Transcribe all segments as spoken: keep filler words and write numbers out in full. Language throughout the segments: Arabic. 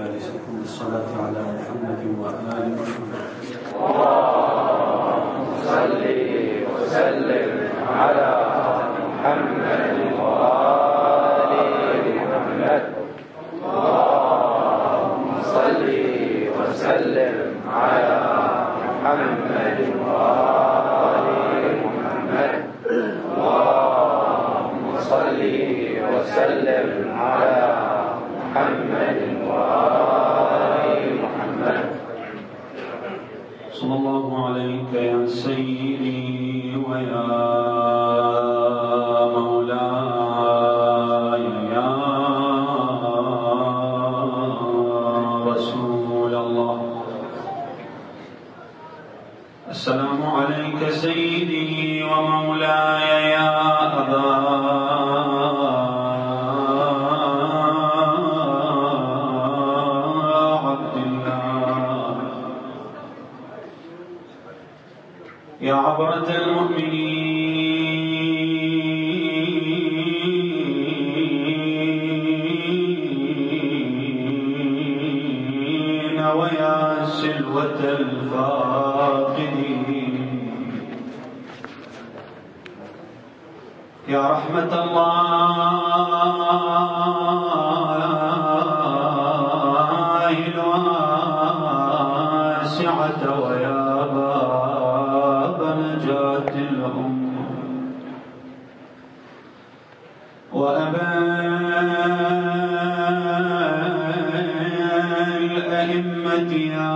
مجالسكم بالصلاة على محمد وآل محمد. اللهم صل وسلم على محمد وآل محمد. اللهم صل وسلم على محمد وآل محمد. اللهم صل وسلم على محمد وآل محمد. صلى الله عليك يا سيدي ويا مولاي يا رسول الله. السلام عليك سيدي ومولاي يا أبا يا عبرة المؤمنين ويا سلوة الفاقدين. يا رحمة الله الواسعة ويا نجاة الأمة وأبا الأئمة يا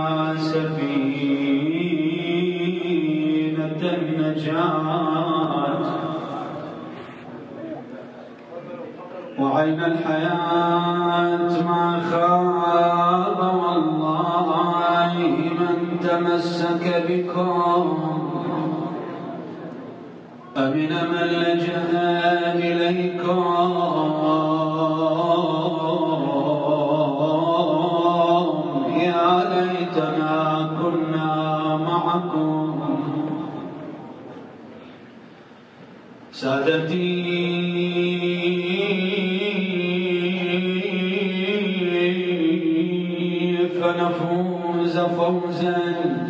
سفينة النجاة وعين الحياة ما خاب والله من تمسك بكم. أمن من لجأ إليكم يا ليتنا كنا معكم. سادتي فنفوز فوزا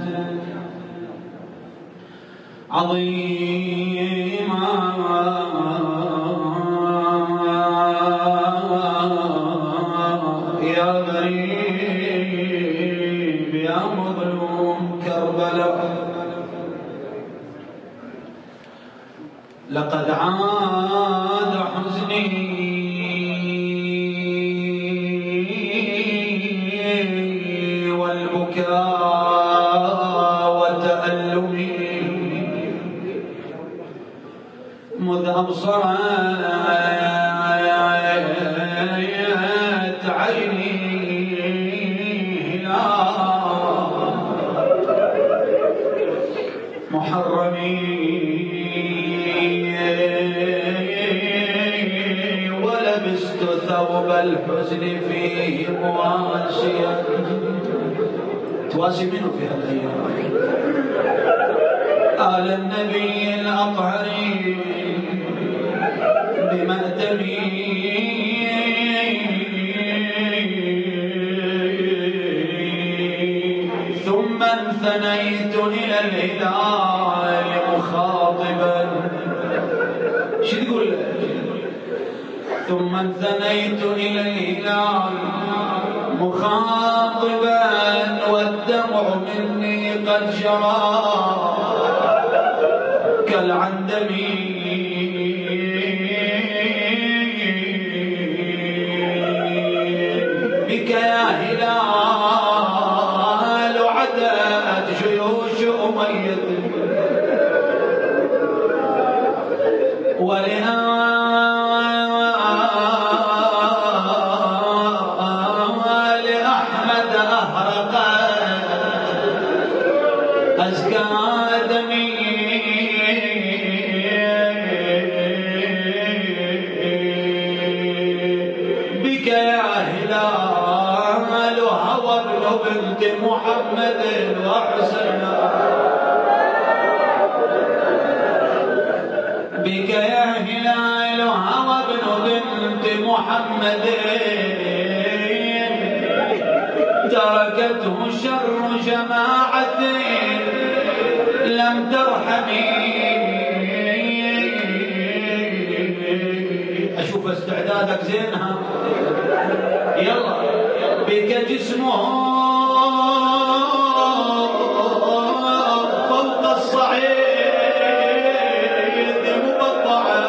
عظيما يا غريب يا مظلوم كربلاء. لقد عاد حزني والبكاء وتألمي مذ أبصرت عيني هلال محرمي ولبست ثوب الحزن فيه مواسيا. تواسي منه في هالأيام آل النبي الأطهري بمأتمي ثم انثنيت إلى الهلال مخاطبا. شو تقول؟ ثم انثنيت إلى الهلال مخاطبا والدمع مني قد جرى كالعندمي. بك يا هلال عدت جيوش أمية ولآل أحمد أهرقت أزكى دمي. بك يا هلال هوى ابن بنت محمد وحسين. بك يا هلال هوى ابن بنت محمد تركته شر جماعة لم ترحمي. أشوف استعدادك زينها. يلا بك جسمه فوق الصعيد مبضعا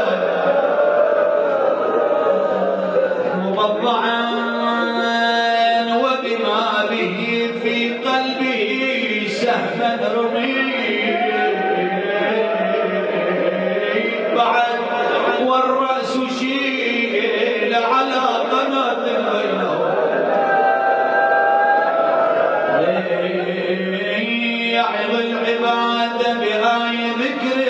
مبضعا وبما به في قلبه سهما رمي. بعد والرأس شيل على قناة بينهم يعظ العباد بآي ذكر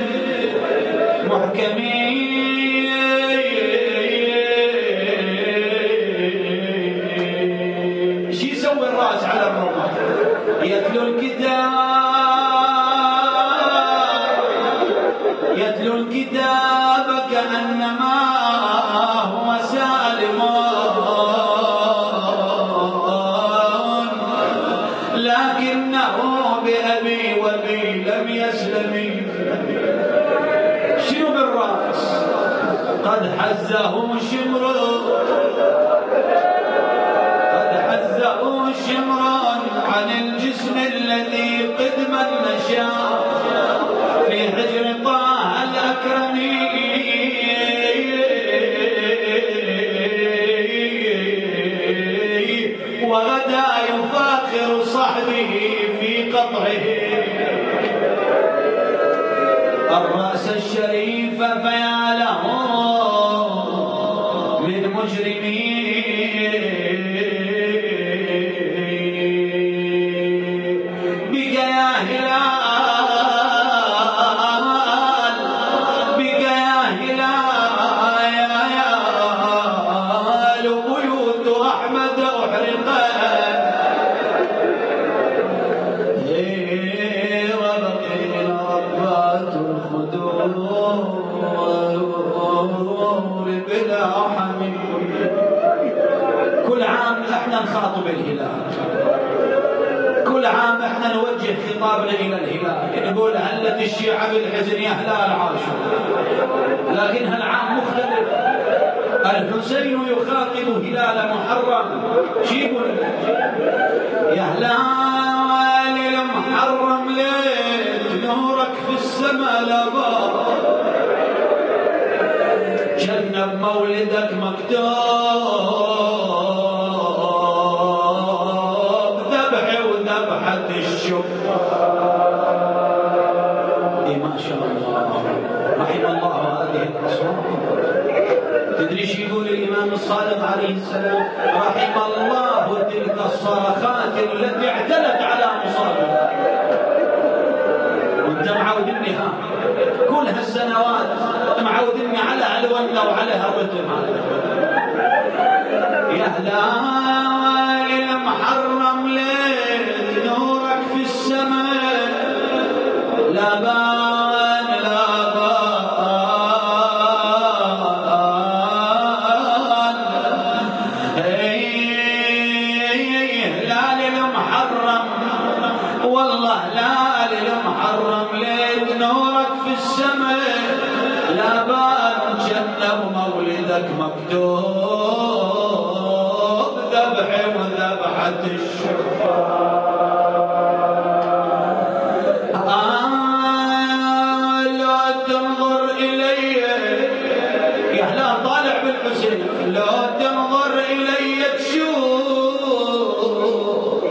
محكمين. شي يسوي الرأس على الرمح؟ يتلو الكتاب يتلو الكتاب كأنما هو سالم لكنه بأبي وبي لم يسلم. شنو بالرأس؟ قد حزه شمر قد حزه شمر عن الجسم الذي قدما نشا في حجر طه الأكرم. وغدا يفاخر صحبه في قطعه الرأس الشريف فيا له من مجرمين. بك يا هلال بك يا هلال بيوت أحمد أحرقت وبقينا ربات الخدور بلا حميد. كل عام احنا نخاطب الهلال، كل عام احنا نوجه خطابنا الى الهلال، نقول هلت الشيعة بالحزن يا هلال عاشوا. لكن هالعام مختلف، الحسين يخاطب هلال محرم. شي يقول؟ يا هلال المحرم ليت نورك في السماء لبار جنب مولدك مكتوب ذبحي وذبحة الشكر. إيه ما شاء الله، رحم الله هذه الأصوات. تدري شو يقول الإمام الصادق عليه السلام؟ رحم الله تلك الصرخات التي اعتلت على مصابها. وانت معودني ها كل هالسنوات معودني على هالونة وعلى هالرتم. يا هلال المحرم ليت نورك في السماء لا بان لا بان. هلال المحرم والله هلال المحرم ليت نورك في السماء لا بان جنب مولدك مكتوب ذبحي وذبحة الشفاء. آه لو تنظر إلي يا هلال طالع بالحسين، لو تنظر إلي تشوف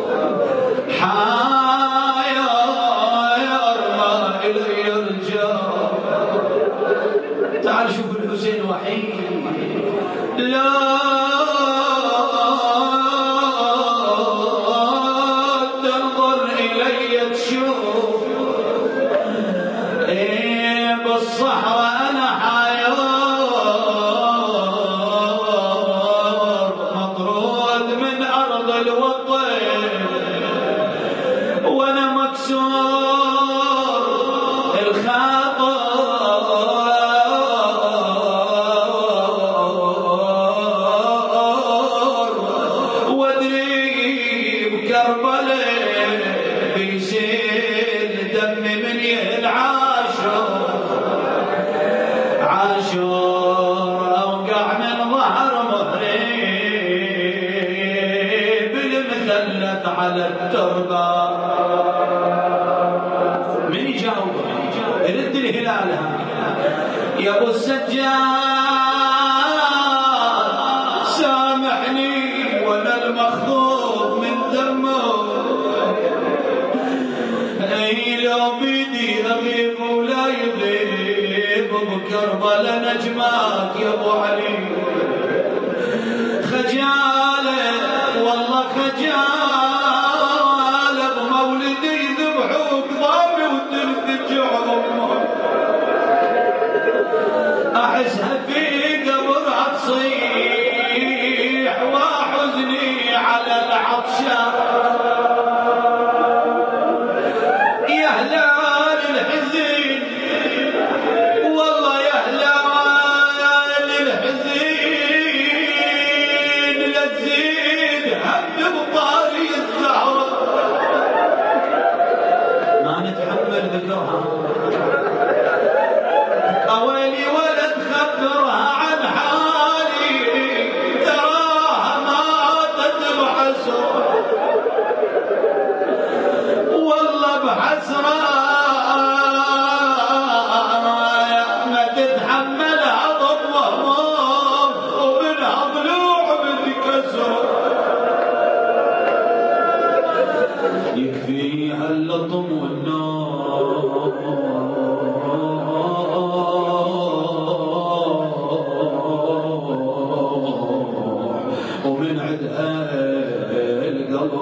حاير ما إلي الرجال. تعال شوف الحسين وحيد. لا تنظر إلي تشوف إيه بالصحراء أنا حيار مطرود من أرض الوطن وأنا مكسور الخاطر وادري كربلاء بيسيل دم من العاشور عاشور أوقع من ظهر مهريب المثلث على التربة. من يجاوب رد الهلالها يا ابو السجاد سامحني وانا المخضوب من دمه، اي لو بيدي اغيب ولا يغيب بكربلا نجماك يا ابو علي. خجاله والله خجاله بمولدي ذبحوك ضامي وترتجع امه، احسها في قبرها تصيح وحزني على العطشان. يا هلال الحزين والله يا هلال الحزين لا تزيد هم بطاري الزهرة ما نتحمل ذكرها. أولي ولا تخبرها عن حالي تراها ماتت بحسرة والله بحسرة ما تتحملها ضمهم ومنها ضلوع بتكسر. يكفيها اللطم والنار ومن عدها القلب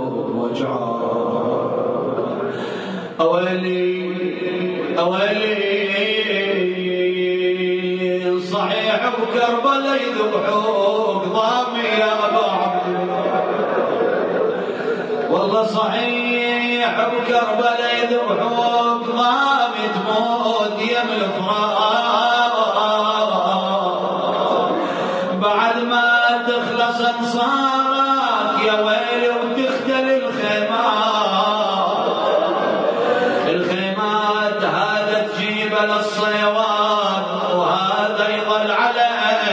وجعان. أولي أولي صحيح بكربلا يذبحوك ضامي يا أبا عبد والله صحيح بكربلا يذبحوك ضامي تموت يم الفراق بعد ما تخلص انصارك يا ويلي وتختل الخيمات. الخيمات هذا تجيب للصيوان وهذا يظل على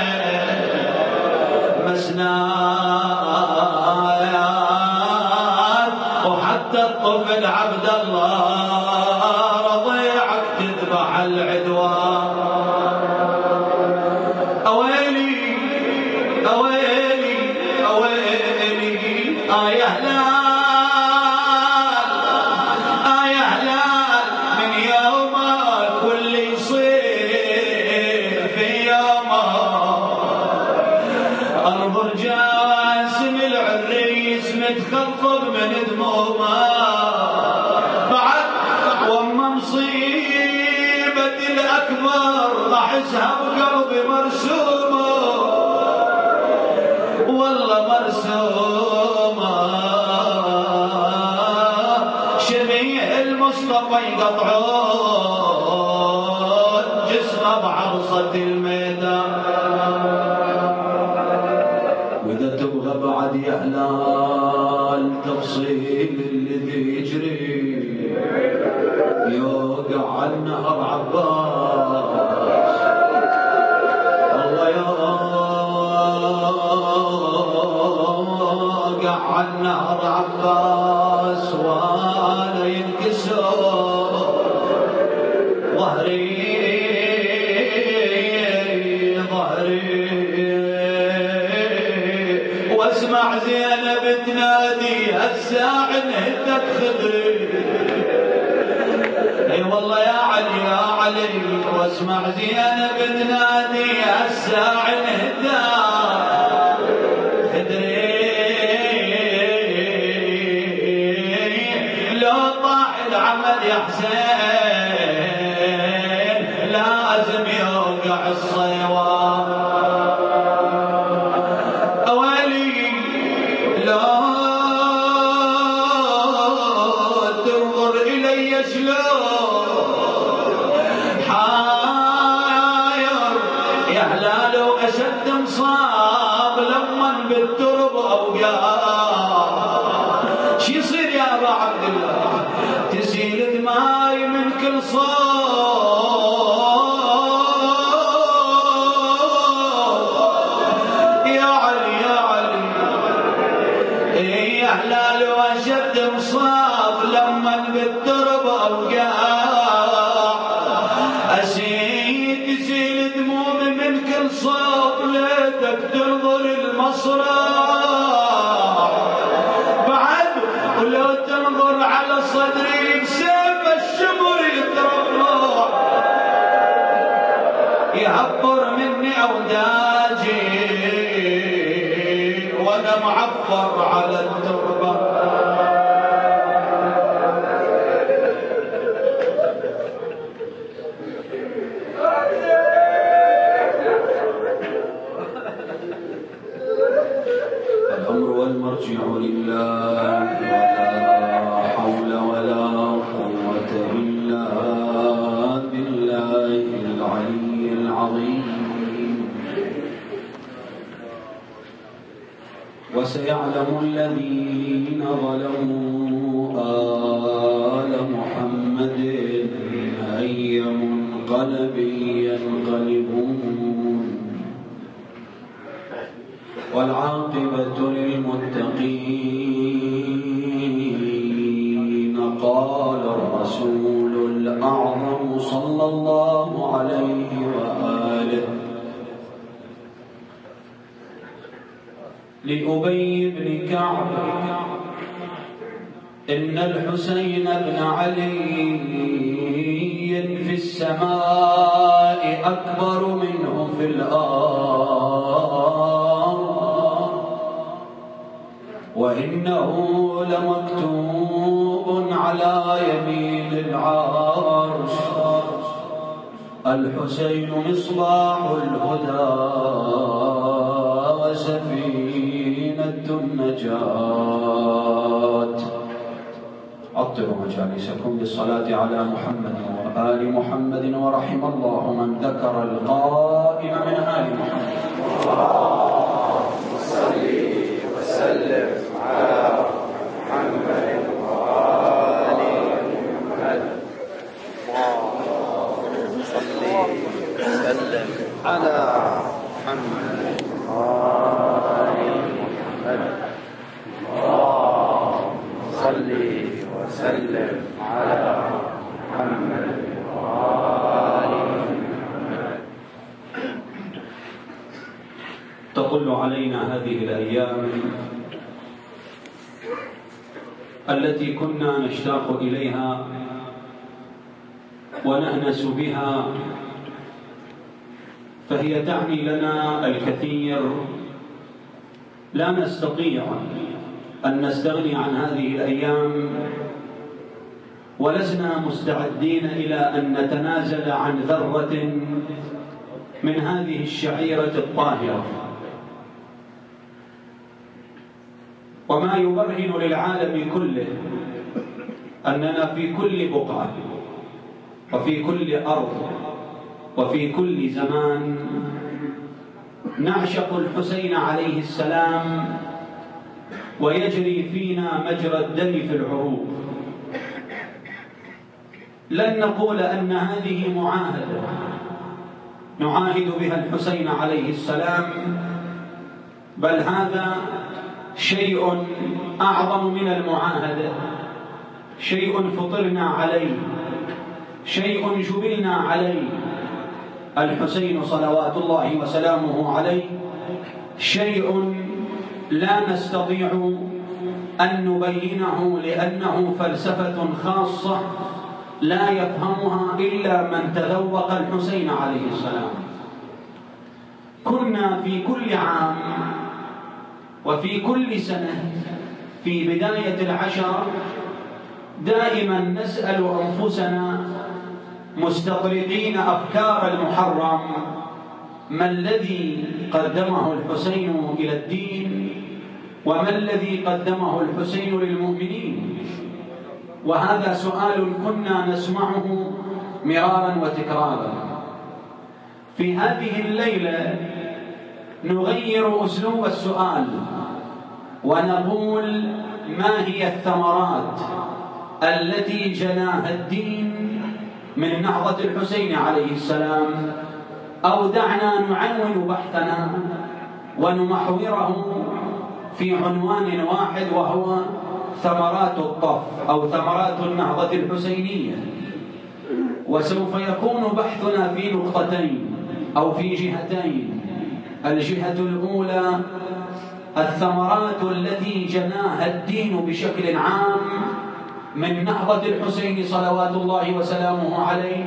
مسنات، وحتى الطفل عبد الله رضيعك تذبح العدوان. أويلي أويلي أويلي آه يا هلال آه يا هلال من يومك واللي يصير في يومك انظر جاسم العريس متخفض من دمومه بعد وما مصيبة الأكبر أحسها بقلبي مرسومة والله مرسومة. شبيه المصطفى يقطعون جسمه بعرصة الميدان. وإذا تبغى بعد يا هلال تفصيل الذي يجري يوقع على النهر عباس الله يوقع على النهر عباس وانا ينكسر ظهري ظهري واسمع زينب تنادي هالساعة انهتك خدري. اي والله يا علي يا علي واسمع زينب تنادي هالساعة انهتك خدري. لو طاح العمل يا حسين لازم يوقع الصيوان. أشد مصاب لما بالترب أوقات شو يصير يا أبا عبد الله؟ تسيل دماي من كل صوب يا علي يا علي، يا هلال وشد مصاب لما بالتربة وقع أسيد تسيل دمومي من كل صوب ليتك تنظر المصرع بعد ولو تنظر على صدري سيف الشمر يترفع يعبر مني أوداجي وأنا معفر على التربة. الأمر والمرجع لله ولا حول ولا قوة إلا بالله العلي العظيم. وسيعلم الذين ظلموا آل محمد أي منقلب ينقلبون والعاقبة للمتقين. قال الرسول الأعظم صلى الله عليه وآله لأبي بن كعب إن الحسين بن علي في السماء أكبر منه في الأرض وإنه لمكتوب على يمين العرش الحسين مصباح الهدى وسفينة النجاة. عطروا مجالسكم بالصلاة على محمد وآل محمد ورحم الله من ذكر القائم من آل محمد. اللهم صل وسلم على محمد وآل محمد. اللهم صل وسلم على محمد وآل محمد. اللهم صل وسلم على محمد وآل محمد. تطل علينا هذه الأيام التي كنا نشتاق إليها ونأنس بها، فهي تعني لنا الكثير. لا نستطيع أن نستغني عن هذه الأيام ولسنا مستعدين إلى أن نتنازل عن ذرة من هذه الشعيرة الطاهرة. وما يبرهن للعالم كله أننا في كل بقعة وفي كل أرض وفي كل زمان نعشق الحسين عليه السلام ويجري فينا مجرى الدم في العروق. لن نقول أن هذه معاهدة نعاهد بها الحسين عليه السلام، بل هذا شيء أعظم من المعاهدة، شيء فطرنا عليه، شيء جبلنا عليه. الحسين صلوات الله وسلامه عليه شيء لا نستطيع أن نبينه لأنه فلسفة خاصة لا يفهمها إلا من تذوق الحسين عليه السلام. كنا في كل عام وفي كل سنة في بداية العشر دائما نسأل أنفسنا مستطرقين أفكار المحرم: ما الذي قدمه الحسين إلى الدين؟ وما الذي قدمه الحسين للمؤمنين؟ وهذا سؤال كنا نسمعه مرارا وتكرارا. في هذه الليلة نغير أسلوب السؤال ونقول ما هي الثمرات التي جناها الدين من نهضة الحسين عليه السلام، أو دعنا نعنون بحثنا ونمحوره في عنوان واحد، وهو ثمرات الطف أو ثمرات النهضة الحسينية. وسوف يكون بحثنا في نقطتين أو في جهتين. الجهة الأولى الثمرات التي جناها الدين بشكل عام من نهضة الحسين صلوات الله وسلامه عليه،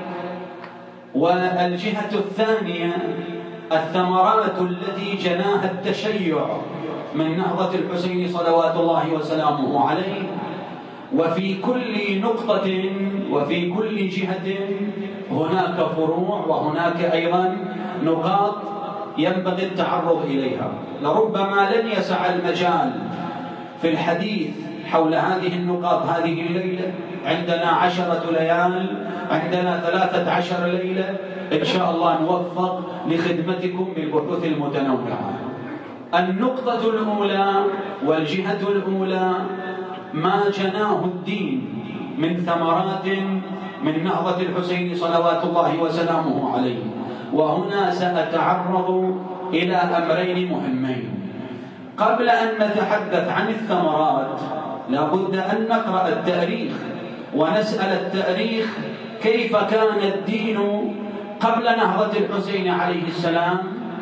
والجهة الثانية الثمرات التي جناها التشيع من نهضة الحسين صلوات الله وسلامه عليه. وفي كل نقطة وفي كل جهة هناك فروع وهناك أيضا نقاط ينبغي التعرض إليها. لربما لن يسع المجال في الحديث حول هذه النقاط هذه الليلة، عندنا عشرة ليال، عندنا ثلاثة عشر ليلة، إن شاء الله نوفق لخدمتكم بالبحوث المتنوعة. النقطة الأولى والجهة الأولى ما جناه الدين من ثمرات من نهضة الحسين صلوات الله وسلامه عليه. وهنا سأتعرض إلى أمرين مهمين. قبل أن نتحدث عن الثمرات لا بد أن نقرأ التاريخ ونسأل التاريخ كيف كان الدين قبل نهضة الحسين عليه السلام،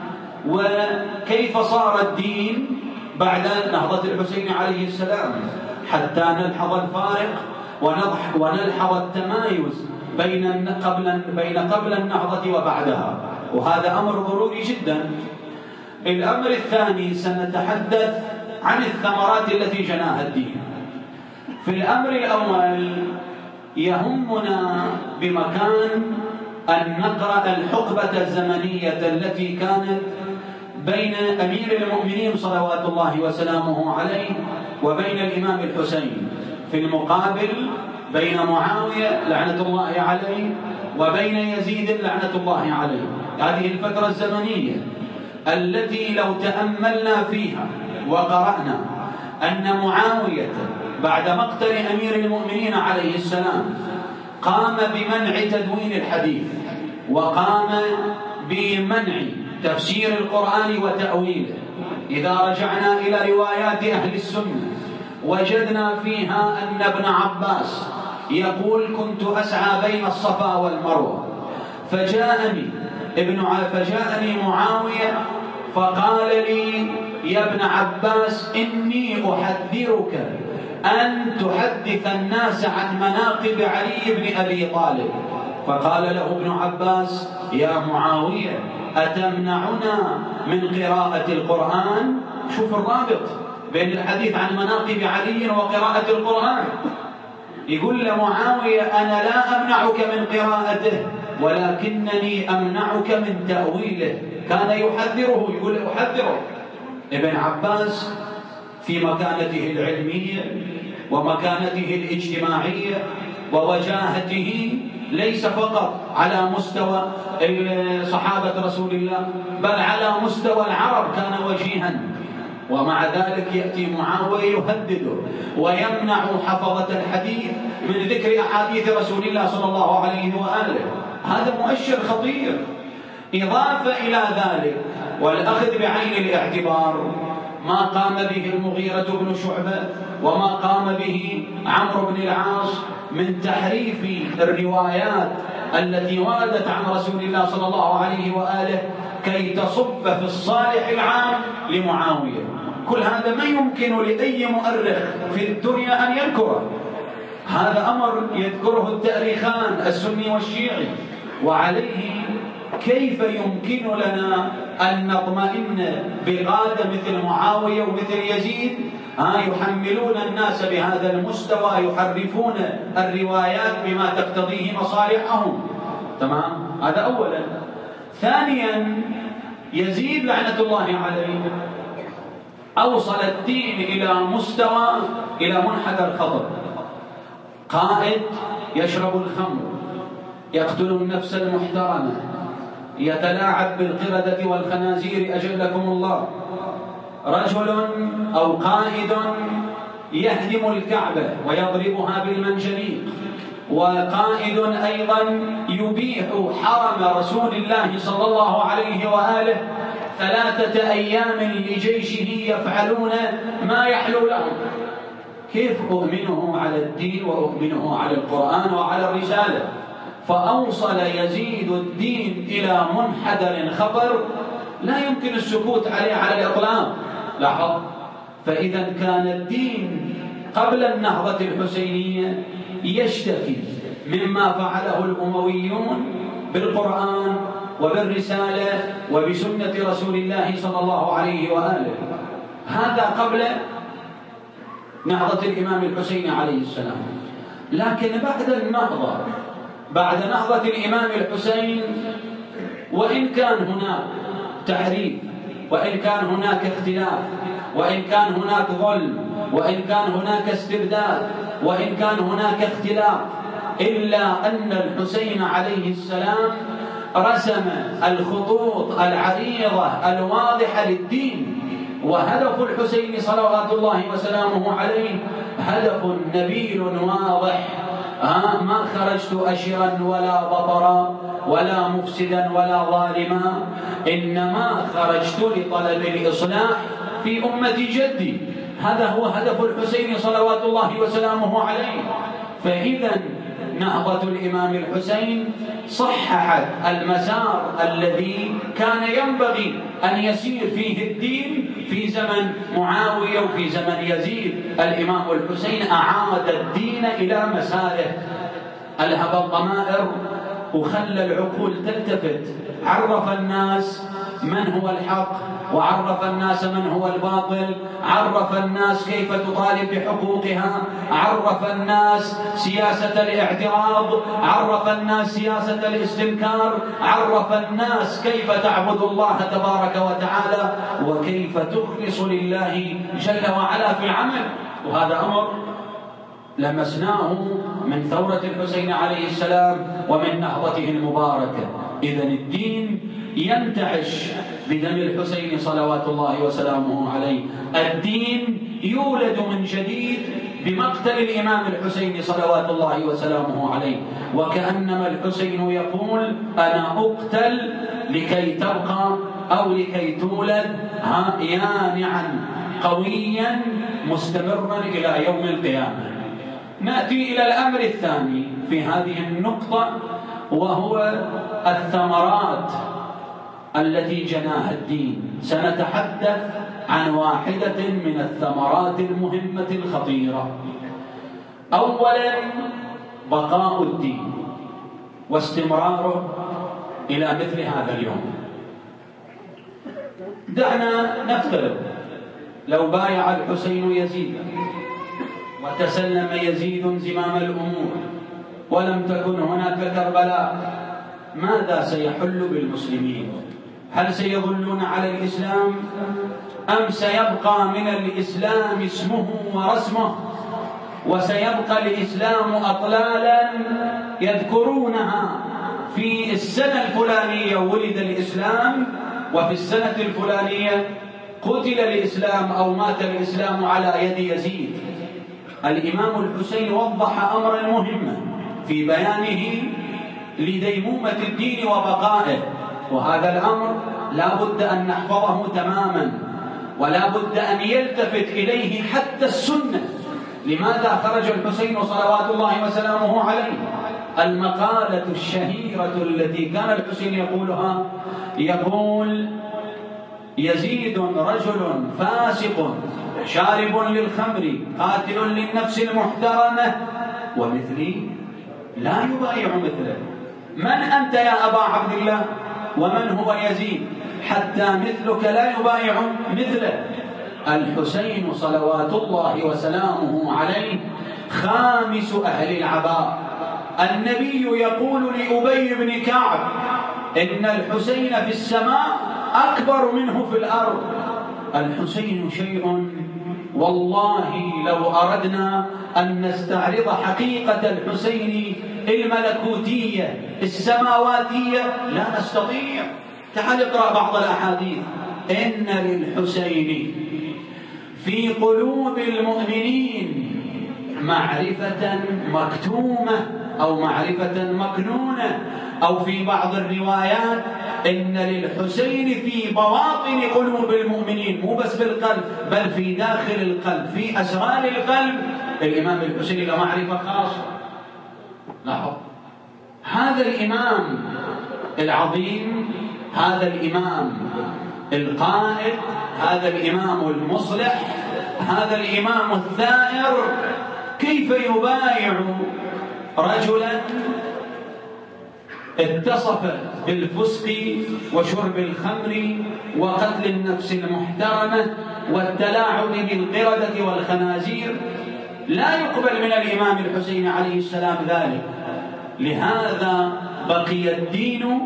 وكيف صار الدين بعد نهضة الحسين عليه السلام، حتى نلحظ الفارق ونلحظ التمايز بين قبل بين قبل النهضة وبعدها، وهذا أمر ضروري جدا. الأمر الثاني سنتحدث عن الثمرات التي جناها الدين. في الأمر الأول يهمنا بمكان أن نقرأ الحقبة الزمنية التي كانت بين أمير المؤمنين صلوات الله وسلامه عليه وبين الإمام الحسين، في المقابل بين معاوية لعنة الله عليه وبين يزيد لعنة الله عليه. هذه الفترة الزمنية التي لو تأملنا فيها وقرأنا أن معاوية بعد مقتل أمير المؤمنين عليه السلام قام بمنع تدوين الحديث، وقام بمنع تفسير القرآن وتأويله. إذا رجعنا إلى روايات أهل السنة وجدنا فيها أن ابن عباس يقول كنت أسعى بين الصفا والمروة، فجاءني ابن فجاءني معاوية فقال لي يا ابن عباس إني أحذرك أن تحدث الناس عن مناقب علي بن أبي طالب. فقال له ابن عباس يا معاوية أتمنعنا من قراءة القرآن؟ شوف الرابط بين الحديث عن مناقب علي وقراءة القرآن. يقول لمعاوية أنا لا أمنعك من قراءته ولكنني أمنعك من تأويله. كان يحذره، يقول أحذره. ابن عباس في مكانته العلمية ومكانته الاجتماعية ووجاهته ليس فقط على مستوى صحابة رسول الله بل على مستوى العرب كان وجيها، ومع ذلك يأتي معاوية يهدده ويمنع حفظة الحديث من ذكر أحاديث رسول الله صلى الله عليه وآله. هذا مؤشر خطير. إضافة إلى ذلك والأخذ بعين الاعتبار ما قام به المغيرة بن شعبة وما قام به عمرو بن العاص من تحريف الروايات التي وردت عن رسول الله صلى الله عليه وآله كي تصب في الصالح العام لمعاوية. كل هذا ما يمكن لأي مؤرخ في الدنيا أن يذكره. هذا أمر يذكره التاريخان السني والشيعي، وعليه كيف يمكن لنا أن نطمئن بقادة مثل معاوية ومثل يزيد ها يحملون الناس بهذا المستوى، يحرفون الروايات بما تقتضيه مصالحهم. تمام؟ هذا أولا. ثانيا يزيد لعنة الله عليه أوصل الدين إلى مستوى إلى منحدر خطر. قائد يشرب الخمر، يقتل النفس المحترمة، يتلاعب بالقردة والخنازير أجلكم الله، رجل أو قائد يهدم الكعبة ويضربها بالمنجنيق، وقائد أيضا يبيح حرم رسول الله صلى الله عليه وآله ثلاثة أيام لجيشه يفعلون ما يحلو لهم، كيف أؤمنه على الدين وأؤمنه على القرآن وعلى الرسالة؟ فأوصل يزيد الدين إلى منحدر خطر لا يمكن السكوت عليه على الإطلاق. لاحظ، فإذا كان الدين قبل النهضة الحسينية يشتكي مما فعله الأمويون بالقرآن وبالرسالة وبسنة رسول الله صلى الله عليه وآله. هذا قبل نهضة الإمام الحسين عليه السلام. لكن بعد النهضة، بعد نهضة الإمام الحسين، وإن كان هناك تحريف، وإن كان هناك اختلاف، وإن كان هناك ظلم، وإن كان هناك استبداد، وإن كان هناك اختلاف، إلا أن الحسين عليه السلام رسم الخطوط العريضة الواضحة للدين. وهدف الحسين صلوات الله وسلامه عليه هدف نبيل واضح، ما خرجت أشرا ولا بطرا ولا مفسدا ولا ظالما، إنما خرجت لطلب الإصلاح في أمة جدي. هذا هو هدف الحسين صلوات الله وسلامه عليه. فإذا نهضة الإمام الحسين صححت المسار الذي كان ينبغي أن يسير فيه الدين في زمن معاوية وفي زمن يزيد. الإمام الحسين أعاد الدين إلى مساره، ألهب الضمائر وخلى العقول تلتفت، عرف الناس من هو الحق وعرف الناس من هو الباطل، عرف الناس كيف تطالب بحقوقها، عرف الناس سياسة الاعتراض، عرف الناس سياسة الاستنكار، عرف الناس كيف تعبد الله تبارك وتعالى وكيف تخلص لله جل وعلا في العمل. وهذا أمر لمسناه من ثورة الحسين عليه السلام ومن نهضته المباركة. إذن الدين ينتعش بدم الحسين صلوات الله وسلامه عليه، الدين يولد من جديد بمقتل الإمام الحسين صلوات الله وسلامه عليه. وكأنما الحسين يقول أنا أقتل لكي تبقى أو لكي تولد يانعا قويا مستمرا إلى يوم القيامة. نأتي إلى الأمر الثاني في هذه النقطة، وهو الثمرات التي جناها الدين. سنتحدث عن واحدة من الثمرات المهمة الخطيرة. أولا، بقاء الدين واستمراره إلى مثل هذا اليوم. دعنا نفترض لو بايع الحسين يزيدا وتسلم يزيد زمام الأمور ولم تكن هناك كربلاء، ماذا سيحل بالمسلمين؟ هل سيظلون على الإسلام أم سيبقى من الإسلام اسمه ورسمه، وسيبقى الإسلام أطلالا يذكرونها في السنة الفلانية ولد الإسلام، وفي السنة الفلانية قتل الإسلام أو مات الإسلام على يد يزيد؟ الإمام الحسين وضح أمرا مهما في بيانه لديمومة الدين وبقائه، وهذا الأمر لا بد أن نحفظه تماما، ولا بد أن يلتفت إليه حتى السنة. لماذا خرج الحسين صلوات الله وسلامه عليه؟ المقالة الشهيرة التي كان الحسين يقولها، يقول يزيد رجل فاسق شارب للخمر قاتل للنفس المحترمة ومثلي لا يبايع مثله. من أنت يا أبا عبد الله ومن هو يزيد حتى مثلك لا يبايع مثله؟ الحسين صلوات الله وسلامه عليه خامس أهل العباء. النبي يقول لأبي بن كعب إن الحسين في السماء أكبر منه في الأرض. الحسين شيء والله لو أردنا أن نستعرض حقيقة الحسين الملكوتية السماواتية لا نستطيع. تعال اقرأ بعض الأحاديث. إن للحسين في قلوب المؤمنين معرفة مكتومة أو معرفة مكنونة، أو في بعض الروايات إن للحسين في بواطن قلوب المؤمنين، مو بس بالقلب بل في داخل القلب، في أسرار القلب الإمام الحسين له معرفة خاصة. لاحظ هذا الإمام العظيم، هذا الإمام القائد، هذا الإمام المصلح، هذا الإمام الثائر، كيف يبايع رجلا اتصف بالفسق وشرب الخمر وقتل النفس المحترمة والتلاعب بالقردة والخنازير؟ لا يقبل من الإمام الحسين عليه السلام ذلك. لهذا بقي الدين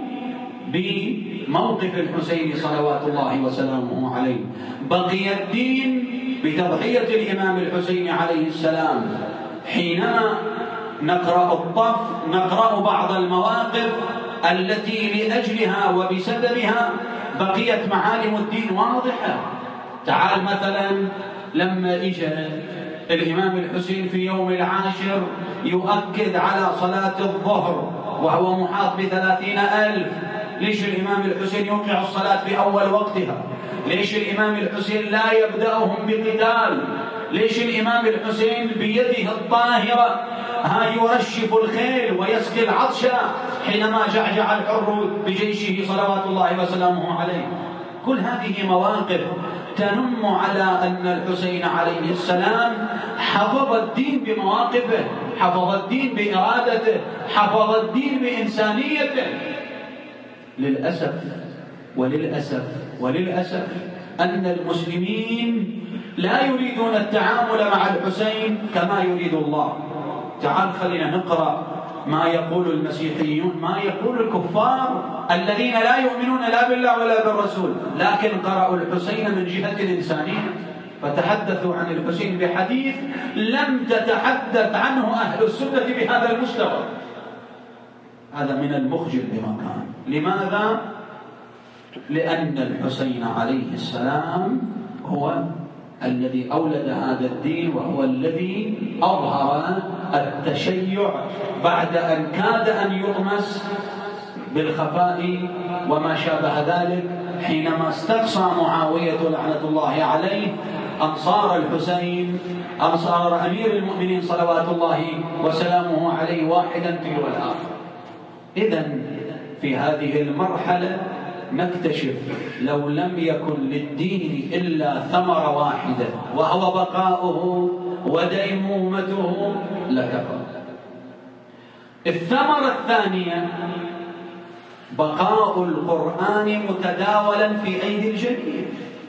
بموقف الحسين صلوات الله وسلامه عليه، بقي الدين بتضحية الإمام الحسين عليه السلام. حينما نقرأ الطف نقرأ بعض المواقف التي لأجلها وبسببها بقيت معالم الدين واضحة. تعال مثلا لما إجى الإمام الحسين في يوم العاشر يؤكد على صلاة الظهر وهو محاط بثلاثين ألف، ليش الإمام الحسين يوقع الصلاة في أول وقتها؟ ليش الإمام الحسين لا يبدأهم بقتال؟ ليش الإمام الحسين بيده الطاهرة ها يرشف الخيل ويسقي العطش حينما جعجع الحر بجيشه صلوات الله وسلامه عليه؟ كل هذه مواقف تنم على أن الحسين عليه السلام حفظ الدين بمواقفه، حفظ الدين بإرادته، حفظ الدين بإنسانيته. للأسف وللأسف وللأسف أن المسلمين لا يريدون التعامل مع الحسين كما يريد الله. تعال خلينا نقرأ ما يقول المسيحيون، ما يقول الكفار الذين لا يؤمنون لا بالله ولا بالرسول، لكن قرأوا الحسين من جهة الإنسانية، فتحدثوا عن الحسين بحديث لم تتحدث عنه أهل السنة بهذا المستوى. هذا من المخجل بمكان. لماذا؟ لأن الحسين عليه السلام هو الذي أولد هذا الدين، وهو الذي أظهر التشيع بعد أن كاد أن يطمس بالخفاء وما شابه ذلك، حينما استقصى معاوية لعنة الله عليه أنصار الحسين، أنصار أمير المؤمنين صلوات الله وسلامه عليه، واحدا تلو الآخر. إذن في هذه المرحلة نكتشف لو لم يكن للدين إلا ثمرة واحدة وهو بقاؤه وديمومته لكفى. الثمرة الثانية بقاء القرآن متداولا في أيدي الجميع.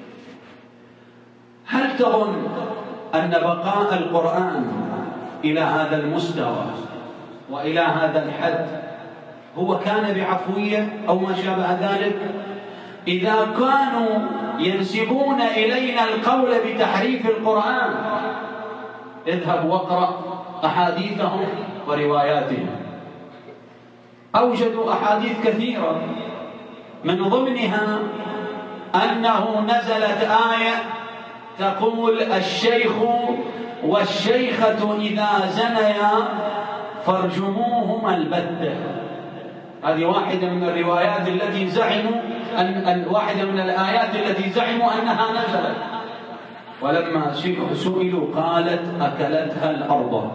هل تظن أن بقاء القرآن إلى هذا المستوى وإلى هذا الحد هو كان بعفوية أو ما شابه ذلك؟ إذا كانوا ينسبون إلينا القول بتحريف القرآن، اذهب واقرأ أحاديثهم ورواياتهم. أوجدوا أحاديث كثيرة من ضمنها أنه نزلت آية تقول الشيخ والشيخة إذا زنيا فارجموهما البتة. هذه واحدة من الروايات التي زعموا أن واحدة من الآيات التي زعموا أنها نزلت، ولما سئلوا قالت أكلتها الأرض.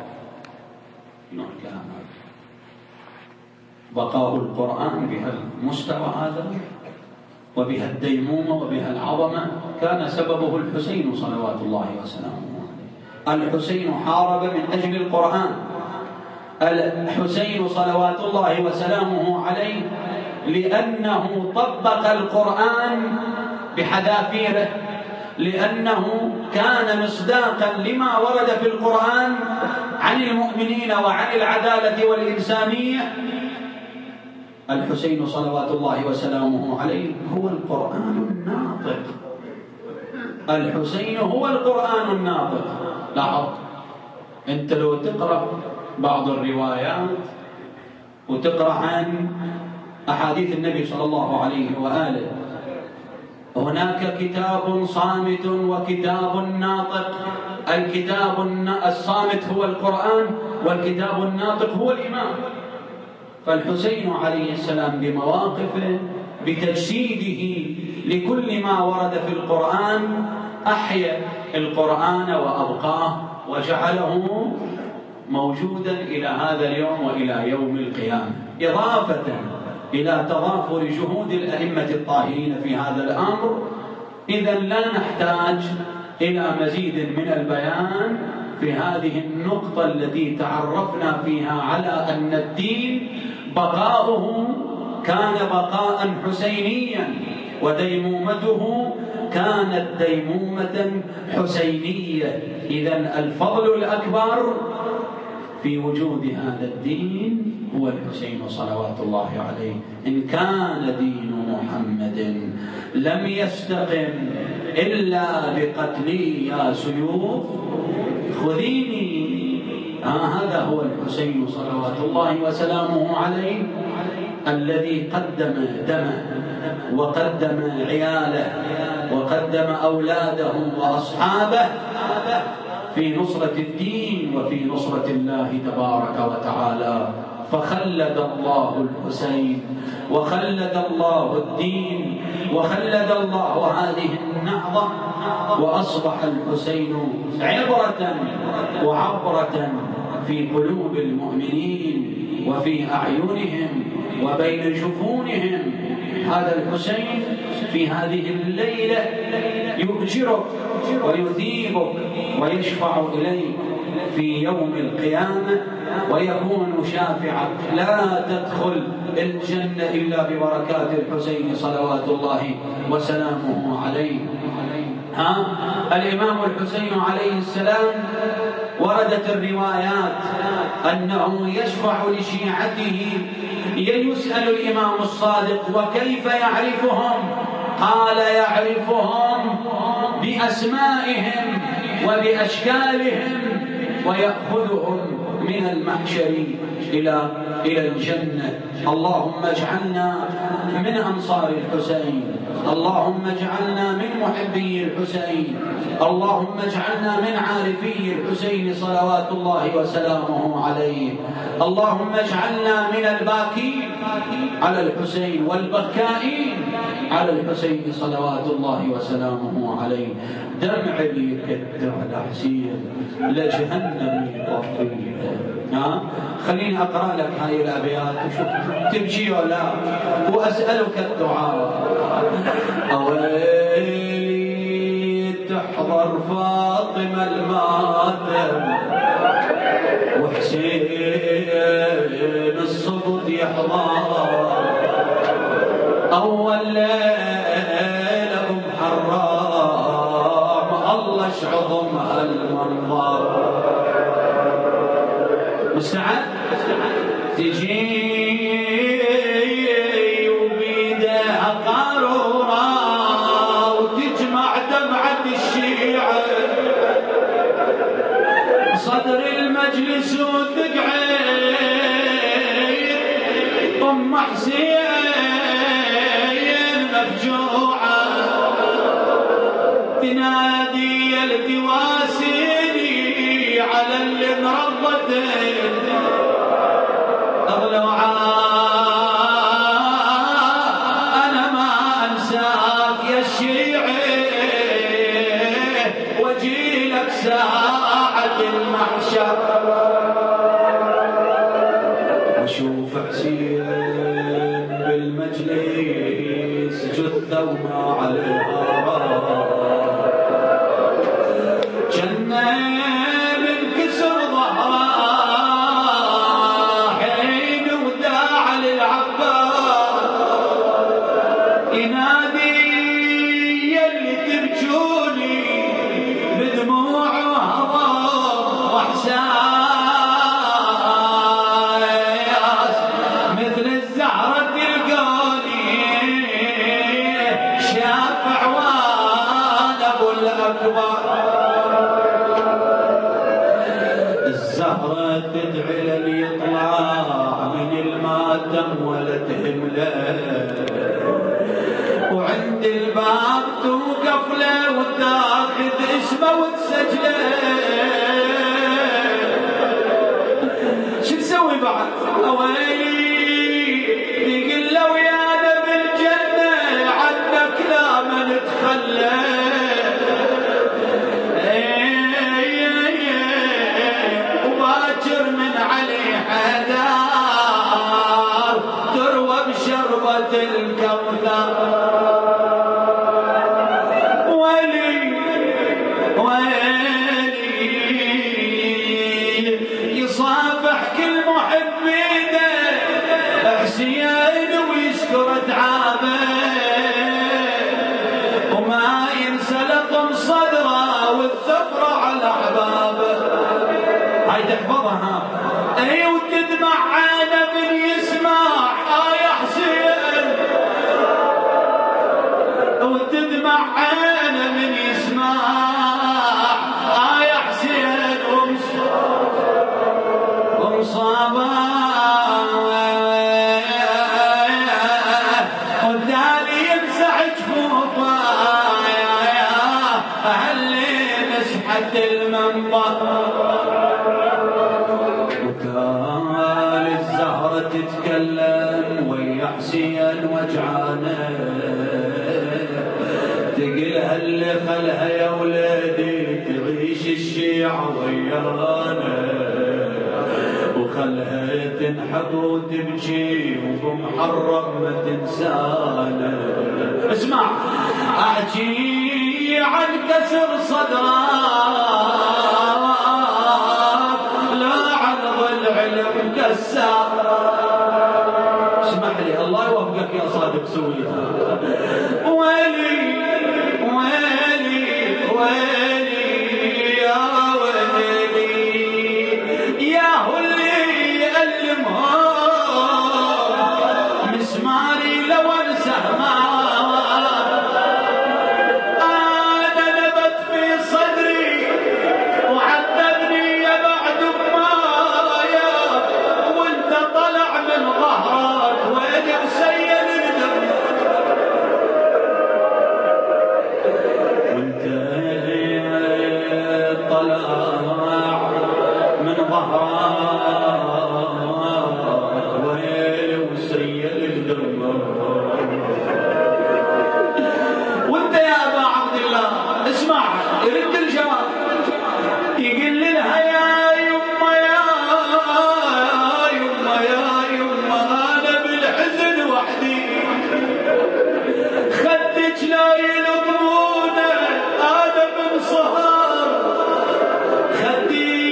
بقاء القرآن بها المستوى هذا وبها الديمومة وبها العظمة كان سببه الحسين صلوات الله وسلامه عليه. الحسين حارب من أجل القرآن. الحسين صلوات الله وسلامه عليه لأنه طبق القرآن بحذافيره، لأنه كان مصداقا لما ورد في القرآن عن المؤمنين وعن العدالة والإنسانية. الحسين صلوات الله وسلامه عليه هو القرآن الناطق. الحسين هو القرآن الناطق. لاحظ أنت لو تقرأ بعض الروايات وتقرأ عن أحاديث النبي صلى الله عليه وآله هناك كتاب صامت وكتاب ناطق. الكتاب الصامت هو القرآن، والكتاب الناطق هو الإمام. فالحسين عليه السلام بمواقفه، بتجسيده لكل ما ورد في القرآن، أحيا القرآن وأبقاه وجعله موجودا إلى هذا اليوم وإلى يوم القيامة، إضافة إلى تضافر جهود الأئمة الطاهرين في هذا الأمر. إذن لا نحتاج إلى مزيد من البيان في هذه النقطة التي تعرفنا فيها على أن الدين بقاؤه كان بقاء حسينيا، وديمومته كانت ديمومة حسينية. إذن الفضل الأكبر في وجود هذا الدين هو الحسين صلوات الله عليه. إن كان دين محمد لم يستقم إلا بقتلي يا سيوف خذيني. آه هذا هو الحسين صلوات الله وسلامه عليه، الذي قدم دمه وقدم عياله وقدم أولاده وأصحابه في نصرة الدين وفي نصرة الله تبارك وتعالى. فخلد الله الحسين وخلد الله الدين وخلد الله هذه النهضة، وأصبح الحسين عبرة وعبرة في قلوب المؤمنين وفي أعينهم وبين جفونهم. هذا الحسين في هذه الليلة يؤجرك ويثيبك ويشفع إليك في يوم القيامة ويكون شافعا. لا تدخل الجنة إلا ببركات الحسين صلوات الله وسلامه عليه. ها الإمام الحسين عليه السلام وردت الروايات أنه يشفع لشيعته. يسأل الإمام الصادق وكيف يعرفهم؟ قال يعرفهم بأسمائهم وبأشكالهم، ويأخذهم من المحشر إلى إلى الجنة. اللهم اجعلنا من أنصار الحسين، اللهم اجعلنا من محبي الحسين، اللهم اجعلنا من عارفي الحسين صلوات الله وسلامه عليه. اللهم اجعلنا من الباكين على الحسين والبكائين على الحسين صلوات الله وسلامه عليه. دمع لي كد على حسين لجهنم يطفي. ها خليني أقرأ لك هاي الأبيات وشوف تمشي ولا، وأسألك الدعاء. أويلي تحضر فاطمة الماتم وحسين الصبط يحضر، أول ليلة محرم الله اشعظهم هالمنظر. مستعد تجي وبيدها قارورة وتجمع دمعة الشيعة صدر المجلس وتقعد ضم حسين مفجوعة تنادي التواسيني على اللي انربطت أضلوعا. أنا ما أنساك يا الشيعي وجيلك ساعة المحشر وشوف حسين بالمجلس جثة وما عليها جنة من كسر ظهره حين وداع للعباس ينادي يلي تبجوني بدموع وهوى واحساس مثل الزهرة تلقوني شافع وانا ابو الاكبر. الزهرة تدعي للي يطلع من الماتم ولا تهمله، وعند الباب له وتاخذ اسمه وتسجله شو تسوي بعد؟ اويلي تقول له ويانا بالجنه عنك لا ما نتخلى وباكر من علي حدار تروى بشربة الكوثر ولي ولي يصافح كل محبينه حسين ويشكر تعابه وما ينسى لطم صدره والثفرة على احبابه. هاي تحفظها اي وتدمع عينه من يسمع آه يا حسين وتدمع عينه من يسمع آه يا حسين ومصابه والتالي يمسح جفوفه هل مسحة المنبر وكان الزهرة تتكلم ويا حسين وجعانه تقلها اللي خلها يا ولدي تعيش الشيعة ويانا وخلها تنحب وتبكي وبمحرم ما تنسانا. اسمع احكي عن كسر صدرك لا عن ضلع المكسر. اسمح لي الله يوفقك يا صادق سويها. ويلي ويلي ويلي يا ويلي يا هو اللي يألمهم مسماري لو انسى ما انا نبت في صدري وعذبني يا بعد مايا وانت طلع من ظهرك وين مسيل الدم وانت طلع من ظهرك وين مسيل الدم وانت يا ابا عبد الله اسمع يرد الجواب يقول لها يا يما يا يما يا يما انا بالحزن وحدي خدك لا يلطمونه انا من صهار خدي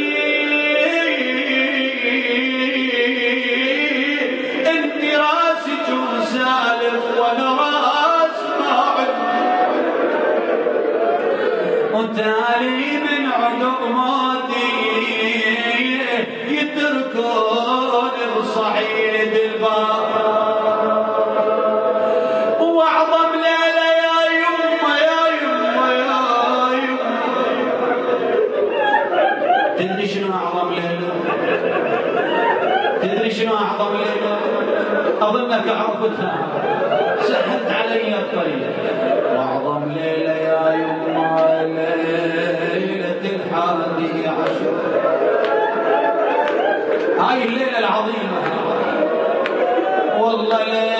انت راسك وسالف وانا راس ما عندي وتالي من عقب موتي يتركون بصعيد الباب واعظم ليله يا يما يا يما يا يما. تدري شنو اعظم ليله؟ تدري شنو اعظم ليله؟ اظنك عرفتها سهلت علي الطريق. واعظم ليله يا يما ليله الحادي عشر. هاي الليله العظيمه والله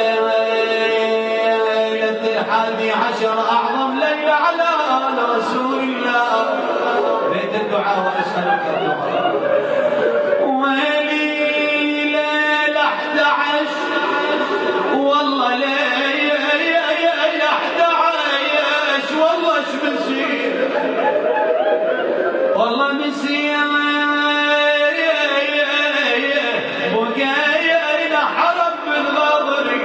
ليله الحادي عشر اعظم ليله على رسول الله. بيت الدعاء واسالك الدعاء. ويلي ليله احد عشر والله ليله احد عشر والله ايش بنسير والله نسير بقايا حرب بالغضري.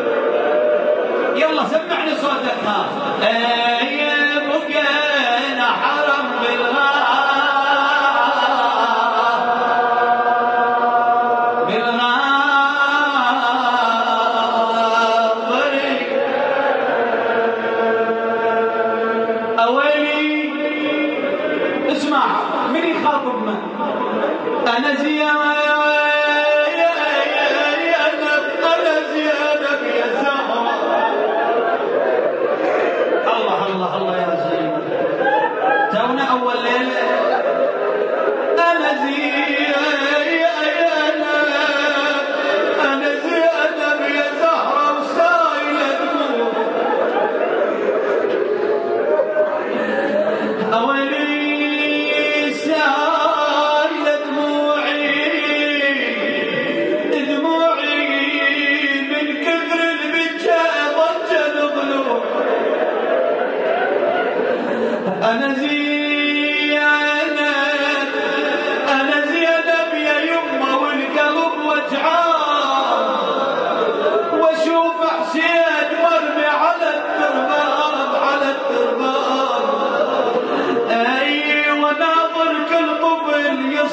يلا سمعني صوتك ها. ايه بقايا حرب بالغضري. اويلي اسمع من يخاطب من؟ انا زينب انا زينب يا زهره. الله الله الله يا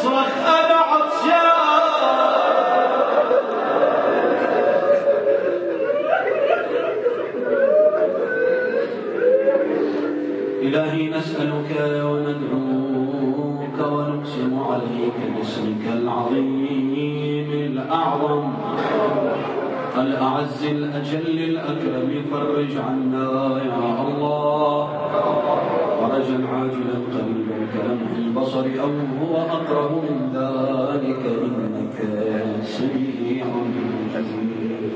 يصرخ أنا عطشان. إلهي نسألك وندعوك ونقسم عليك باسمك العظيم الأعظم الأعز الأجل الأكرم، فرج عنا يا الله فرجا عاجلا قريبا كلمح البصر أو هو أقرب من ذلك إنك سميع قريب.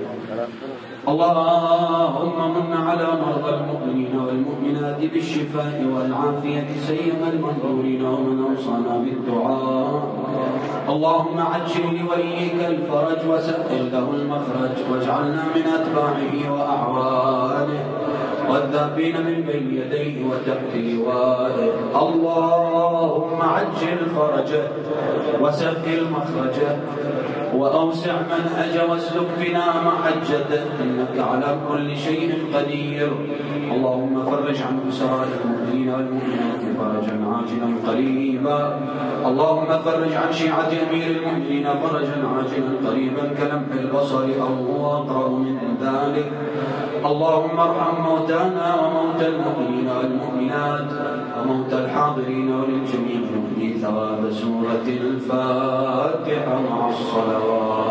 اللهم من على مرضى المؤمنين والمؤمنات بالشفاء والعافية سيما المنظورين ومن أوصانا بالدعاء. اللهم عجل لوليك الفرج وسهل له المخرج واجعلنا من أتباعه وأعوانه والذابين من بين يديه وتحت لوائه. اللهم عجل فرجه وسهل مخرجه وأوسع منهجه واسلك بنا محجته إنك على كل شيء قدير. اللهم فرج عن أسراء المؤمنين والمؤمنات فرجا عاجلا قريبا. اللهم فرج عن شيعة أمير المؤمنين فرجا عاجلا قريبا كلمح البصر أو هو أقرب من ذلك. اللهم ارحم موتانا وموتى المؤمنين والمؤمنات وموتى الحاضرين وللجميع نهدي ثواب سورة الفاتحة مع الصلوات.